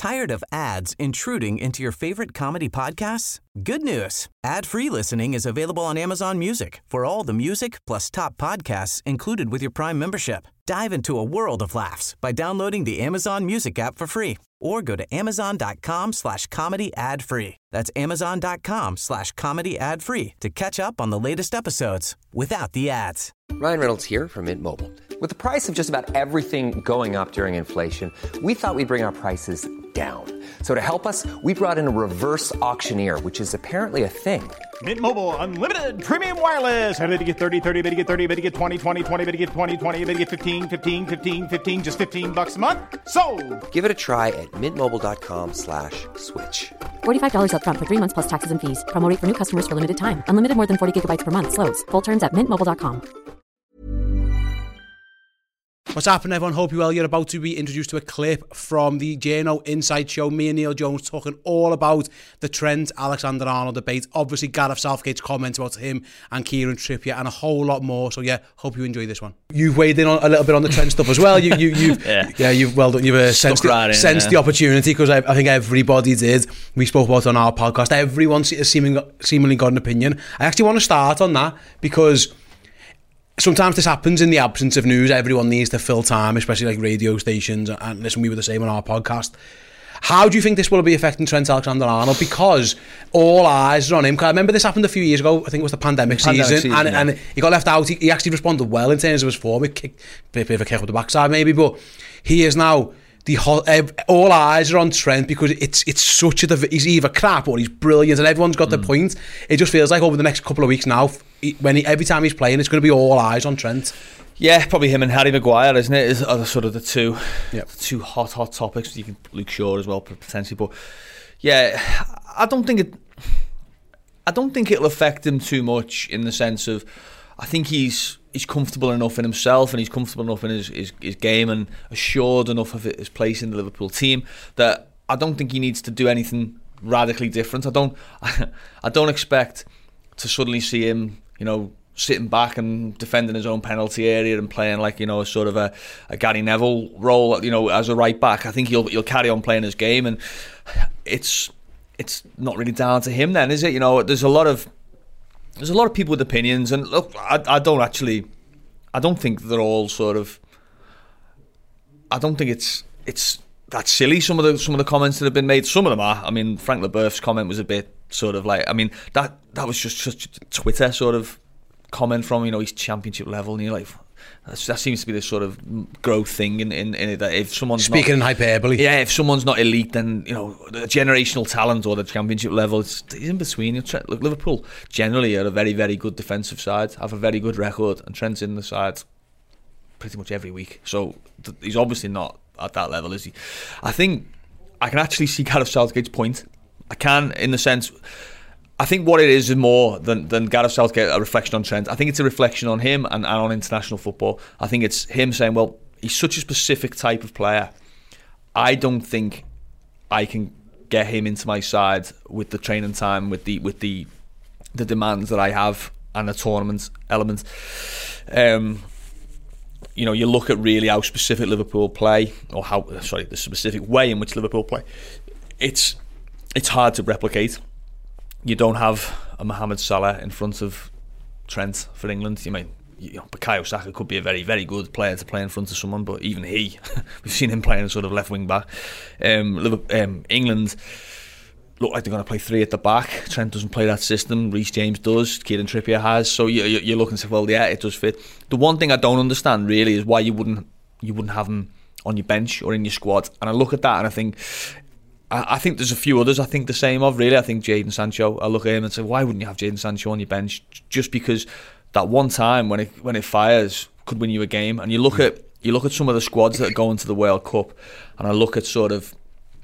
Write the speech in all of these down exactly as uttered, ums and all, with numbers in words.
Tired of ads intruding into your favorite comedy podcasts? Good news. Ad-free listening is available on Amazon Music for all the music plus top podcasts included with your Prime membership. Dive into a world of laughs by downloading the Amazon Music app for free or go to amazon.com slash comedy ad free. That's amazon.com slash comedy ad free to catch up on the latest episodes without the ads. Ryan Reynolds here from Mint Mobile. With the price of just about everything going up during inflation, we thought we'd bring our prices down. So to help us, we brought in a reverse auctioneer, which is apparently a thing. Mint Mobile Unlimited Premium Wireless. How to get thirty, thirty, bit to get thirty, bit to get twenty, twenty, twenty, bit to get twenty, twenty, bit to get fifteen, fifteen, fifteen, fifteen, just fifteen bucks a month? Sold! Give it a try at mintmobile.com slash switch. forty-five dollars up front for three months plus taxes and fees. Promo rate for new customers for limited time. Unlimited more than forty gigabytes per month. Slows full terms at mint mobile dot com. What's happening, everyone? Hope you're well. You're about to be introduced to a clip from the J N O Inside Show. Me and Neil Jones talking all about the Trent Alexander-Arnold debate. Obviously, Gareth Southgate's comments about him and Kieran Trippier and a whole lot more. So, yeah, hope you enjoy this one. You've weighed in on, a little bit on the Trent stuff as well. You, you, you've, yeah. yeah, you've well done. You've uh, sensed, right the, in, sensed yeah. the opportunity because I, I think everybody did. We spoke about it on our podcast. Everyone has seeming, seemingly got an opinion. I actually want to start on that because sometimes this happens in the absence of news. Everyone needs to fill time, especially like radio stations. And listen, we were the same on our podcast. How do you think this will be affecting Trent Alexander-Arnold? Because all eyes are on him. I remember this happened a few years ago. I think it was the pandemic, pandemic season, season and, yeah. and he got left out. He, he actually responded well in terms of his form. He kicked a bit of a kick with the backside maybe, but he is now the whole, all eyes are on Trent because it's it's such a he's either crap or he's brilliant, and everyone's got mm. their point. It just feels like over the next couple of weeks now, when he, every time he's playing, it's going to be all eyes on Trent. Yeah, probably him and Harry Maguire, isn't it? Is are the, sort of the two, yep. the two hot hot topics. You can Luke Shaw as well potentially, but yeah, I don't think it. I don't think it'll affect him too much in the sense of, I think he's he's comfortable enough in himself and he's comfortable enough in his, his, his game and assured enough of his place in the Liverpool team that I don't think he needs to do anything radically different. I don't I don't expect to suddenly see him, you know, sitting back and defending his own penalty area and playing like, you know, a sort of a, a Gary Neville role, you know, as a right back. I think he'll he'll carry on playing his game, and it's it's not really down to him then, is it? You know, there's a lot of There's a lot of people with opinions, and look, I, I don't actually, I don't think they're all sort of, I don't think it's it's that silly. Some of the some of the comments that have been made, some of them are. I mean, Frank Leboeuf's comment was a bit sort of like, I mean, that that was just such a Twitter sort of comment from, you know, he's championship level, and you're like, That's, that seems to be this sort of growth thing in, in, in it, that if someone's speaking not, in hyperbole, yeah, if someone's not elite, then, you know, the generational talent or the championship level, it's, it's in between. Look, Liverpool generally are a very, very good defensive side, have a very good record, and Trent's in the side pretty much every week. So th- he's obviously not at that level, is he? I think I can actually see Gareth Southgate's point. I can, in the sense, I think what it is is more than, than Gareth Southgate, a reflection on Trent. I think it's a reflection on him and, and on international football. I think it's him saying, well, he's such a specific type of player. I don't think I can get him into my side with the training time, with the with the the demands that I have, and the tournament element. Um, you know, you look at really how specific Liverpool play, or how sorry, the specific way in which Liverpool play. It's it's hard to replicate. You don't have a Mohamed Salah in front of Trent for England. You mean, you know, Bukayo Saka could be a very, very good player to play in front of someone, but even he, we've seen him playing sort of left wing back. Um, um, England look like they're going to play three at the back. Trent doesn't play that system. Reece James does. Kieran Trippier has. So you, you, you're looking to say, well, yeah, it does fit. The one thing I don't understand really is why you wouldn't you wouldn't have him on your bench or in your squad. And I look at that and I think. I think there's a few others I think the same of, really. I think Jadon Sancho, I look at him and say, why wouldn't you have Jadon Sancho on your bench? Just because that one time when it when it fires could win you a game. And you look at you look at some of the squads that are going to the World Cup, and I look at sort of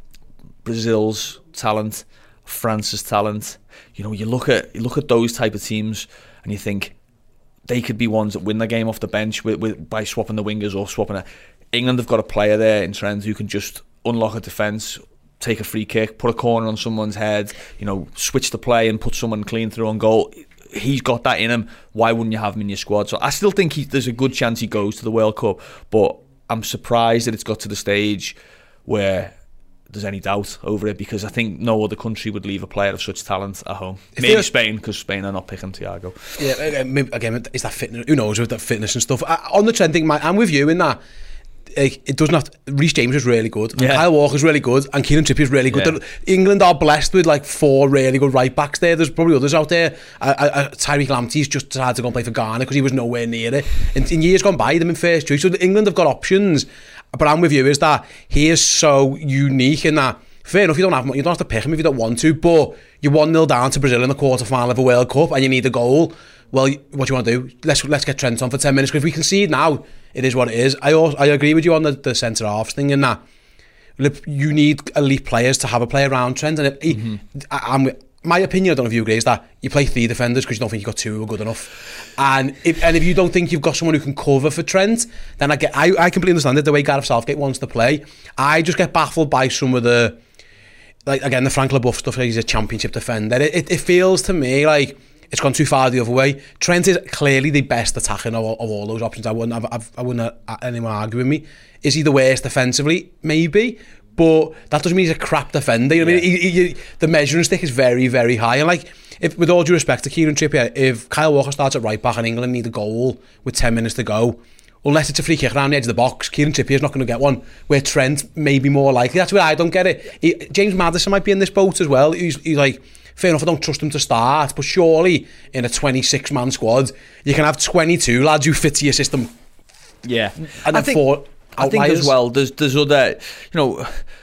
Brazil's talent, France's talent. You know, you look at you look at those type of teams and you think they could be ones that win the game off the bench with, with by swapping the wingers or swapping it. England have got a player there in Trent who can just unlock a defence, take a free kick, put a corner on someone's head, you know, switch the play and put someone clean through on goal. He's got that in him. Why wouldn't you have him in your squad? So I still think he, there's a good chance he goes to the World Cup, but I'm surprised that it's got to the stage where there's any doubt over it, because I think no other country would leave a player of such talent at home. If Maybe they're- Spain, because Spain are not picking Thiago. Yeah, again, is that fitness? Who knows with that fitness and stuff? I, on the Trent thing, my, I'm with you in that. Like, it doesn't have to, Reece James is really good, and Yeah. Kyle Walker's really good, and Kieran Trippier is really good. Yeah. They're- England are blessed with like four really good right backs there. There's probably others out there. I, I, I, Tyreek Lamptey's just decided to go and play for Ghana because he was nowhere near it. In, in years gone by, them in first choice. So England have got options, but I'm with you. Is that he is so unique in that. Fair enough, you don't have you don't have to pick him if you don't want to, but you're one nil down to Brazil in the quarter final of a World Cup and you need a goal. Well, what do you want to do? Let's let's get Trent on for ten minutes, because if we concede now, it is what it is. I also, I agree with you on the, the centre halves thing in that you need elite players to have a play around Trent. And it, mm-hmm. I, I'm my opinion, I don't know if you agree, is that you play three defenders because you don't think you've got two who are good enough. And if and if you don't think you've got someone who can cover for Trent, then I get I, I completely understand it, the way Gareth Southgate wants to play. I just get baffled by some of the, like, again, the Frank LaBeouf stuff, like he's a championship defender. It, it, it feels to me like it's gone too far the other way. Trent is clearly the best attacking of, of all those options. I wouldn't have, I've, I wouldn't have anyone argue with me. Is he the worst defensively? Maybe. But that doesn't mean he's a crap defender. You know what I mean? He, he, the measuring stick is very, very high. And like, if, with all due respect to Kieran Trippier, if Kyle Walker starts at right back and England need a goal with ten minutes to go, unless it's a free kick around the edge of the box, Kieran Trippier's not going to get one, where Trent may be more likely. That's where I don't get it. He, James Maddison might be in this boat as well. He's, he's like, fair enough, I don't trust him to start, but surely in a twenty-six man squad, you can have twenty-two lads who fit to your system. Yeah. And then I think, four I think outliers. as well, there's, there's other, you know,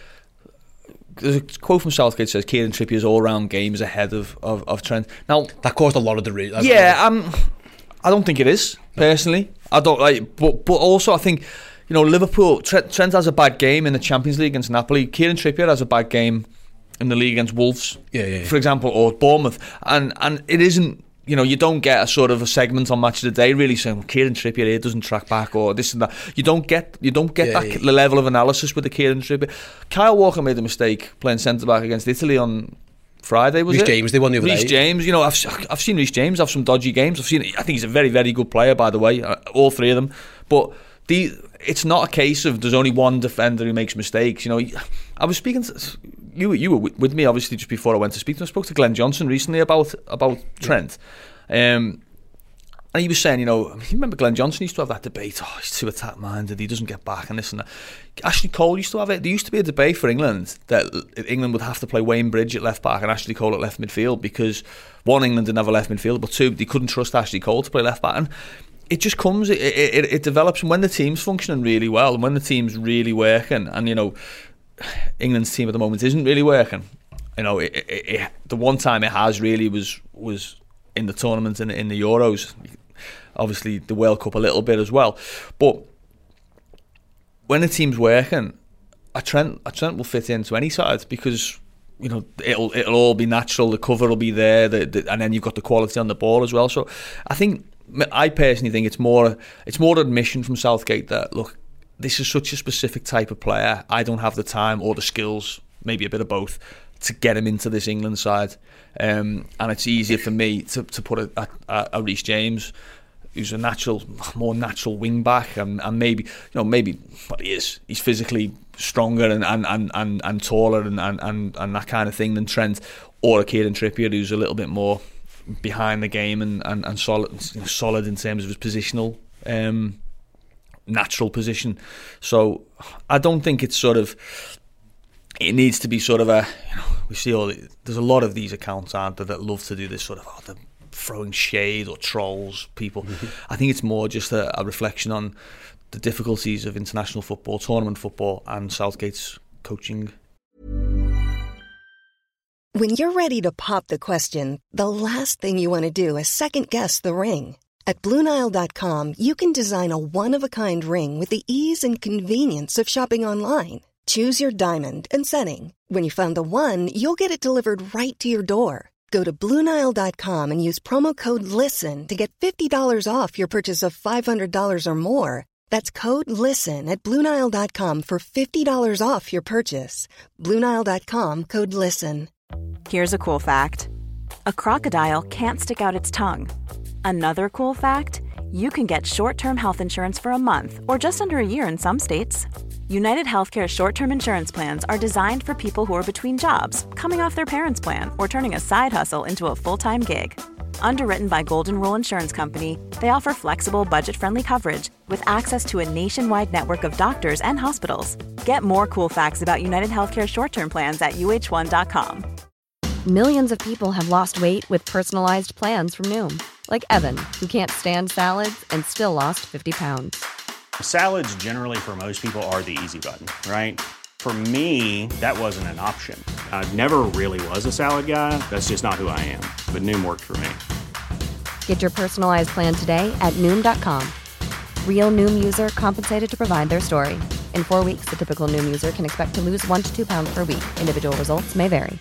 there's a quote from Southgate says Kieran Trippier's all-round game is ahead of, of, of Trent. Now, that caused a lot of the re- yeah, um, I don't think it is, personally. I don't like, but but also I think, you know, Liverpool, Trent, Trent has a bad game in the Champions League against Napoli. Kieran Trippier has a bad game in the league against Wolves, yeah, yeah, yeah. for example, or Bournemouth, and and it isn't. You know, you don't get a sort of a segment on Match of the Day really saying, well, Kieran Trippier here doesn't track back or this and that. You don't get you don't get yeah, that yeah. level of analysis with the Kieran Trippier. Kyle Walker made a mistake playing centre back against Italy on Friday, was Reece it? James, they won the other Reece day. James, you know, I've I've seen Reece James have some dodgy games. I've seen, I think he's a very very good player, by the way, all three of them. But the it's not a case of there's only one defender who makes mistakes. You know, I was speaking to you. You were with me obviously just before I went to speak to him. I spoke to Glenn Johnson recently about about Trent. Um, and he was saying, you know, you remember Glenn Johnson used to have that debate, oh, he's too attack minded, he doesn't get back and this and that. Ashley Cole used to have it. There used to be a debate for England that England would have to play Wayne Bridge at left back and Ashley Cole at left midfield, because one, England didn't have a left midfield, but two, they couldn't trust Ashley Cole to play left back. And it just comes, it, it, it develops, and when the team's functioning really well and when the team's really working, and you know, England's team at the moment isn't really working, you know, it, it, it, the one time it has really was was in the tournament in, in the Euros, obviously the World Cup a little bit as well. But when the team's working, a Trent, a Trent will fit into any side, because you know it'll it'll all be natural. The cover will be there, the, the, and then you've got the quality on the ball as well. So I think, I personally think it's more it's more admission from Southgate that, look, this is such a specific type of player. I don't have the time or the skills, maybe a bit of both, to get him into this England side, um, and it's easier for me to, to put a, a, a Reece James, who's a natural, more natural wing back, and, and maybe, you know, maybe, but he is, he's physically stronger and and, and, and, and taller and, and, and, and that kind of thing than Trent, or a Kieran Trippier who's a little bit more behind the game and, and, and solid, you know, solid in terms of his positional, um, natural position. So I don't think it's sort of, it needs to be sort of a, you know, we see all the, there's a lot of these accounts, aren't there, that love to do this sort of, oh, they're throwing shade or trolls people. Mm-hmm. I think it's more just a, a reflection on the difficulties of international football, tournament football, and Southgate's coaching. When you're ready to pop the question, the last thing you want to do is second guess the ring. At Blue Nile dot com, you can design a one-of-a-kind ring with the ease and convenience of shopping online. Choose your diamond and setting. When you find the one, you'll get it delivered right to your door. Go to Blue Nile dot com and use promo code LISTEN to get fifty dollars off your purchase of five hundred dollars or more. That's code LISTEN at Blue Nile dot com for fifty dollars off your purchase. Blue Nile dot com, code LISTEN. Here's a cool fact. A crocodile can't stick out its tongue. Another cool fact, you can get short-term health insurance for a month or just under a year in some states. United Healthcare short-term insurance plans are designed for people who are between jobs, coming off their parents' plan, or turning a side hustle into a full-time gig. Underwritten by Golden Rule Insurance Company, they offer flexible, budget-friendly coverage with access to a nationwide network of doctors and hospitals. Get more cool facts about United Healthcare short-term plans at U H one dot com. Millions of people have lost weight with personalized plans from Noom. Like Evan, who can't stand salads and still lost fifty pounds. Salads generally for most people are the easy button, right? For me, that wasn't an option. I never really was a salad guy. That's just not who I am. But Noom worked for me. Get your personalized plan today at Noom dot com. Real Noom user compensated to provide their story. In four weeks, the typical Noom user can expect to lose one to two pounds per week. Individual results may vary.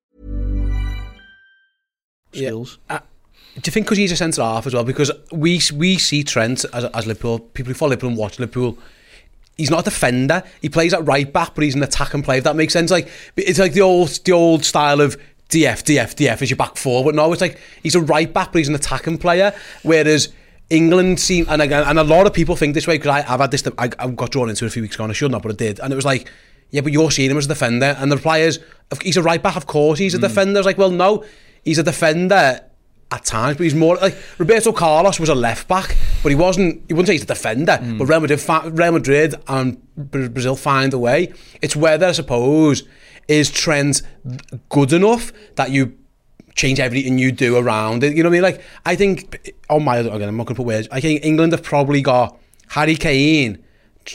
Skills. Yeah. Uh, do you think because he's a centre half as well? Because we we see Trent as, as Liverpool, people who follow Liverpool and watch Liverpool, he's not a defender. He plays at right back, but he's an attacking player, if that makes sense. Like, it's like the old the old style of D F, D F, D F as your back four. But no, it's like he's a right back, but he's an attacking player. Whereas England seem, and again, and a lot of people think this way, because I've had this, I, I got drawn into it a few weeks ago, and I should not, but I did. And it was like, yeah, but you're seeing him as a defender. And the players, he's a right back, of course he's a mm. defender. It's like, well, no, he's a defender at times, but he's more like Roberto Carlos was a left back, but he wasn't, you wouldn't say he's a defender, mm. but Real Madrid, Real Madrid and Brazil find a way. It's whether, I suppose, is Trent good enough that you change everything you do around it, you know what I mean? Like, I think, oh my, again, I'm not going to put words, I think England have probably got Harry Kane.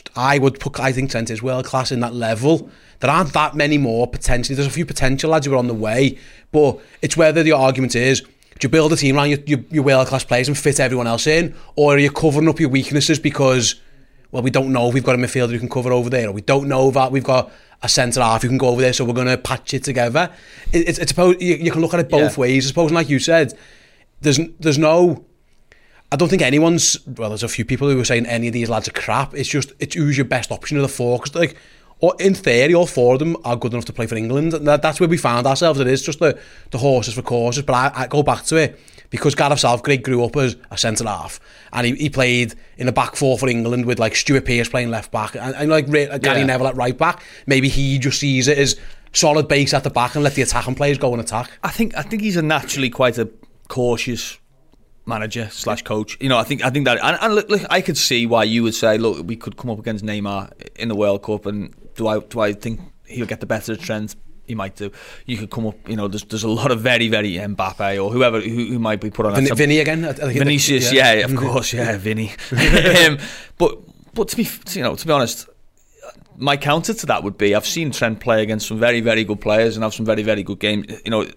I would put, I think Trent is world class in that level. There aren't that many more potentially. There's a few potential lads who are on the way, but it's whether the argument is, do you build a team around your, your, your world-class players and fit everyone else in? Or are you covering up your weaknesses because, well, we don't know if we've got a midfielder who can cover over there, or we don't know that we've got a centre-half who can go over there, so we're going to patch it together. It, it's, it's about, you, you can look at it both yeah. ways. I suppose, and like you said, there's there's no... I don't think anyone's... Well, there's a few people who are saying any of these lads are crap. It's just, it's who's your best option of the four. Because, like, or in theory, all four of them are good enough to play for England. And that, that's where we found ourselves. It is just the, the horses for courses. But I, I go back to it because Gareth Southgate grew up as a centre-half. And he, he played in a back four for England with, like, Stuart Pearce playing left back. And, and like, like Gary yeah. Neville at right back. Maybe he just sees it as solid base at the back and let the attacking players go and attack. I think I think he's a naturally quite a cautious manager slash coach. You know, I think I think that, and, and look, look, I could see why you would say, look, we could come up against Neymar in the World Cup, and do I do I think he'll get the better of Trent? He might do. You could come up, you know, there's there's a lot of very very Mbappe or whoever who, who might be put on. Vin, Vinny again, I think Vinicius, yeah. yeah, of course, yeah, Vinny. um, but but to be you know to be honest, my counter to that would be, I've seen Trent play against some very very good players and have some very very good games. You know.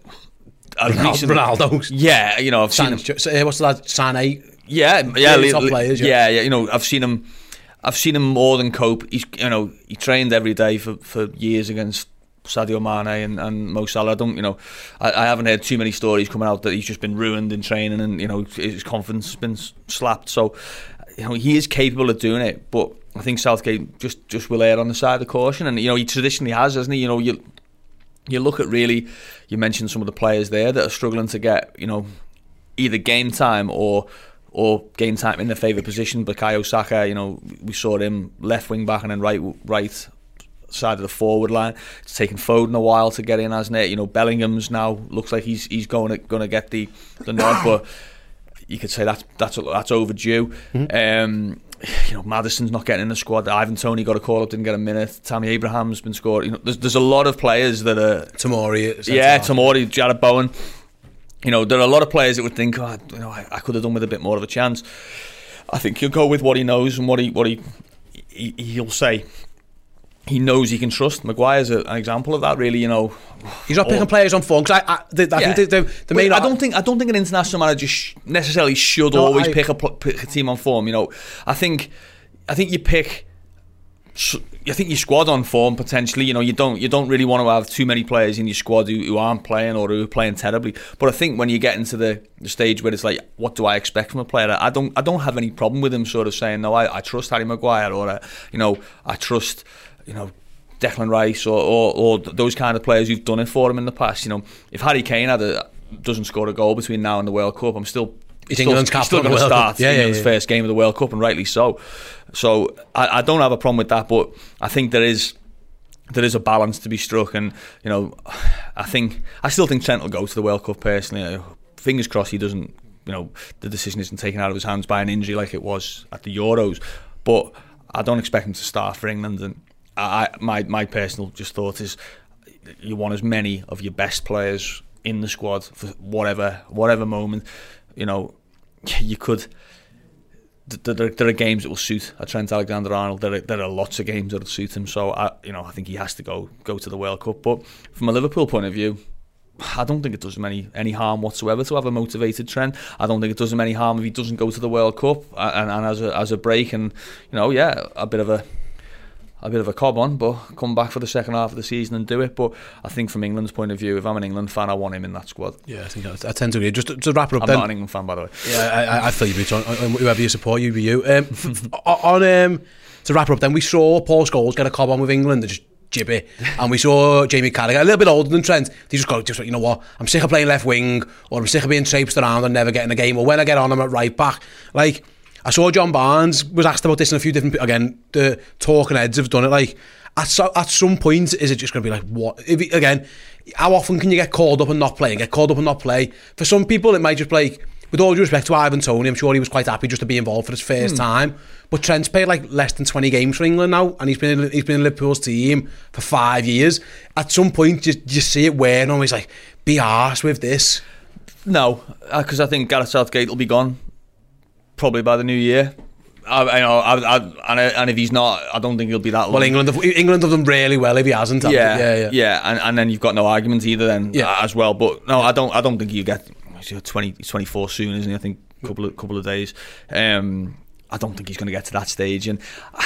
Ronaldo, yeah, you know, I've San, seen him. What's that? Sané, yeah, yeah, really top players, yeah. yeah, yeah. You know, I've seen him. I've seen him more than cope. He's, you know, he trained every day for, for years against Sadio Mane and, and Mo Salah. I don't, you know, I, I haven't heard too many stories coming out that he's just been ruined in training and, you know, his confidence has been slapped. So, you know, he is capable of doing it, but I think Southgate just just will err on the side of caution, and you know, he traditionally has, hasn't he? You know, you. You look at really, you mentioned some of the players there that are struggling to get, you know, either game time or or game time in their favourite position. Bukayo Saka, you know, we saw him left wing back and then right right side of the forward line. It's taken Foden a while to get in, hasn't it? You know, Bellingham's now looks like he's he's going to going to get the the nod, but you could say that's that's that's overdue. Mm-hmm. Um, you know, Maddison's not getting in the squad. Ivan Toney got a call up, didn't get a minute. Tammy Abraham's been scored. You know, there's there's a lot of players that are Tomori, yeah, Tomori, Jared Bowen. You know, there are a lot of players that would think, oh, you know, I, I could have done with a bit more of a chance. I think he'll go with what he knows and what he what he, he he'll say. He knows he can trust. Maguire's a, an example of that, really. You know, he's not picking or, players on form. Because I, I, the, I yeah. think the, the, the main. I don't think I don't think an international manager sh- necessarily should no, always I, pick a pick a team on form. You know, I think I think you pick. I think your squad on form potentially. You know, you don't you don't really want to have too many players in your squad who, who aren't playing or who are playing terribly. But I think when you get into the, the stage where it's like, what do I expect from a player? I don't I don't have any problem with him sort of saying, no, I, I trust Harry Maguire, or uh, you know, I trust. You know, Declan Rice or, or or those kind of players who've done it for him in the past. You know, if Harry Kane had a, doesn't score a goal between now and the World Cup, I'm still He's England's still, he's still going to start yeah, England's yeah, yeah. first game of the World Cup, and rightly so. So I, I don't have a problem with that, but I think there is there is a balance to be struck, and you know, I think I still think Trent will go to the World Cup personally. Fingers crossed he doesn't. You know, the decision isn't taken out of his hands by an injury like it was at the Euros, but I don't expect him to start for England. And I, my my personal just thought is, you want as many of your best players in the squad for whatever whatever moment. You know, you could. There, there are games that will suit a Trent Alexander-Arnold. There are, there are lots of games that will suit him. So I, you know, I think he has to go go to the World Cup. But from a Liverpool point of view, I don't think it does him any, any harm whatsoever to have a motivated Trent. I don't think it does him any harm if he doesn't go to the World Cup and, and as a as a break, and you know, yeah, a bit of a a bit of a cob on, but come back for the second half of the season and do it. But I think from England's point of view, if I'm an England fan, I want him in that squad. Yeah, I think I, I tend to agree. Just to, to wrap it up, I'm then, not an England fan, by the way. Yeah, I, I feel you, Bruce. On, on whoever you support, you be you. Um, on um, to wrap it up, then we saw Paul Scholes get a cob on with England. Just jibby. And we saw Jamie Carragher, a little bit older than Trent. He just got, just you know what, I'm sick of playing left wing, or I'm sick of being traipsed around and never getting a game, or when I get on, I'm at right back. Like, I saw John Barnes was asked about this in a few different, again, the talking heads have done it, like, at, so, at some point, is it just going to be like, what? If it, again, how often can you get called up and not play, and get called up and not play? For some people, it might just be like, with all due respect to Ivan Toney, I'm sure he was quite happy just to be involved for his first hmm. time. But Trent's played like less than twenty games for England now, and he's been in, he's been in Liverpool's team for five years. At some point, you, you see it wearing on. He's like, be arse with this. No, because I think Gareth Southgate will be gone probably by the new year. I, I know, I, I, and, and if he's not, I don't think he'll be that long. Well, England have, England have done really well if he hasn't. Yeah, yeah, yeah, yeah, and, and then you've got no argument either then yeah. as well. But no, I don't. I don't think you get. He's twenty, he's twenty-four soon, isn't he? I think a couple of couple of days. Um, I don't think he's going to get to that stage, and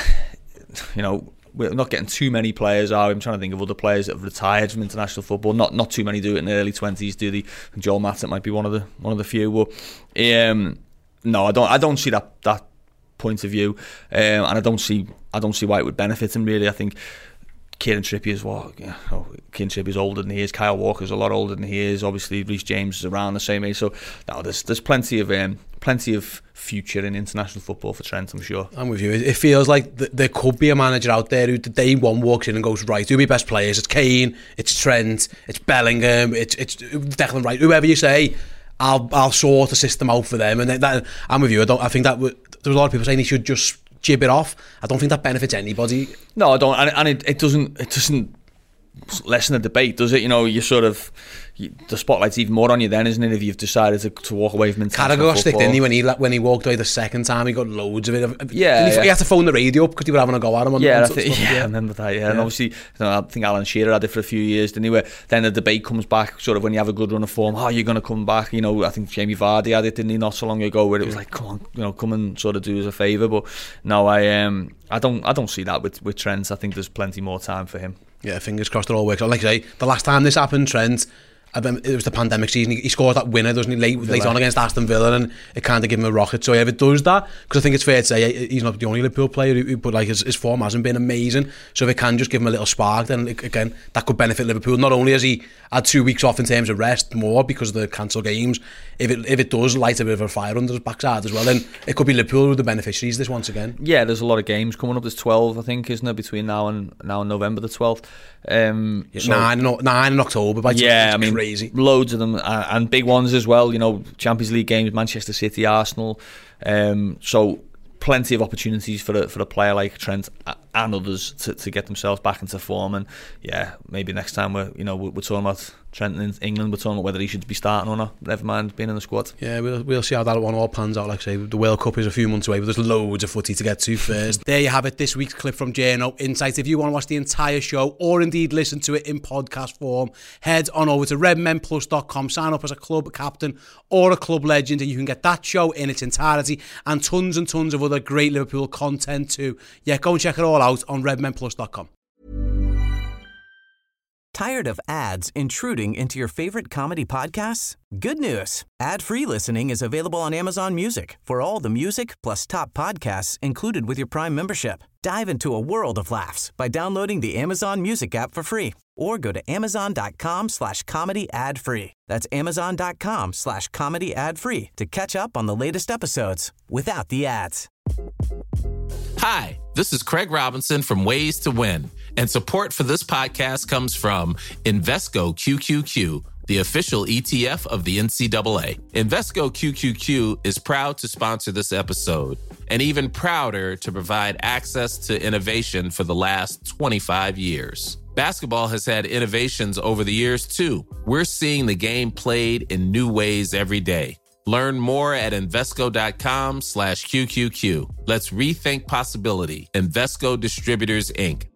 you know, we're not getting too many players. Are we? I'm trying to think of other players that have retired from international football. Not not too many do it in their early twenties, do they? And Joel Matip might be one of the one of the few. But um, no, I don't. I don't see that that point of view, um, and I don't see I don't see why it would benefit him really. I think Kieran Trippier is what you know, Kieran Trippier is older than he is. Kyle Walker's a lot older than he is. Obviously, Reece James is around the same age. So no, there's there's plenty of um, plenty of future in international football for Trent, I'm sure. I'm with you. It feels like th- there could be a manager out there who the day one walks in and goes, right, who are my best players? It's Kane, it's Trent, it's Bellingham, it's it's Declan Rice, whoever you say. I'll I'll sort a system out for them, and that, I'm with you. I don't. I think that w- there's a lot of people saying he should just jib it off. I don't think that benefits anybody. No, I don't, and, and it, it doesn't. It doesn't lessen the debate, does it? You know, you sort of you, the spotlight's even more on you then, isn't it? If you've decided to, to walk away from international Carragher got football. sticked in when he when he walked away the second time. He got loads of it. Yeah, he, yeah. he had to phone the radio up because he were having a go at him. On, yeah, on I think, stuff, yeah, yeah, I remember that. Yeah, yeah. And obviously, you know, I think Alan Shearer had it for a few years, didn't he? Where then the debate comes back, sort of when you have a good run of form. Oh, you're going to come back. You know, I think Jamie Vardy had it, didn't he, not so long ago, where it was like, come on, you know, come and sort of do us a favour. But no, I um, I don't, I don't see that with with Trent. I think there's plenty more time for him. Yeah, fingers crossed it all works out. Like I say, the last time this happened, Trent, it was the pandemic season, he scored that winner, doesn't he, late, late on against Aston Villa, and it kind of gave him a rocket. So yeah, if it does that, because I think it's fair to say he's not the only Liverpool player who, but like his, his form hasn't been amazing, so if it can just give him a little spark, then again, that could benefit Liverpool. Not only has he had two weeks off in terms of rest, more because of the cancelled games, if it if it does light a bit of a fire under his backside as well, then it could be Liverpool with the beneficiaries this once again. Yeah, there's a lot of games coming up. There's twelve, I think, isn't there, between now and now and November the twelfth. Um, yeah, so, nine, in, nine in October. By yeah, it's I mean, crazy. Loads of them, and, and big ones as well. You know, Champions League games, Manchester City, Arsenal. Um, so plenty of opportunities for a, for a player like Trent and others to, to get themselves back into form. And yeah, maybe next time we're you know we're, we're talking about Trent in England, we're talking about whether he should be starting or not. Never mind being in the squad. Yeah, we'll we'll see how that one all pans out. Like I say, the World Cup is a few months away, but there's loads of footy to get to first. There you have it, this week's clip from J N O Insight. If you want to watch the entire show, or indeed listen to it in podcast form, head on over to red men plus dot com, sign up as a club captain or a club legend, and you can get that show in its entirety and tons and tons of other great Liverpool content too. Yeah, go and check it all out on red men plus dot com. Tired of ads intruding into your favorite comedy podcasts? Good news. Ad-free listening is available on Amazon Music for all the music plus top podcasts included with your Prime membership. Dive into a world of laughs by downloading the Amazon Music app for free or go to amazon.com slash comedy ad free. That's amazon.com slash comedy ad free to catch up on the latest episodes without the ads. Hi, this is Craig Robinson from Ways to Win, and support for this podcast comes from Invesco Q Q Q, the official E T F of the N C double A. Invesco Q Q Q is proud to sponsor this episode, and even prouder to provide access to innovation for the last twenty-five years. Basketball has had innovations over the years, too. We're seeing the game played in new ways every day. Learn more at Invesco.com slash QQQ. Let's rethink possibility. Invesco Distributors, Incorporated.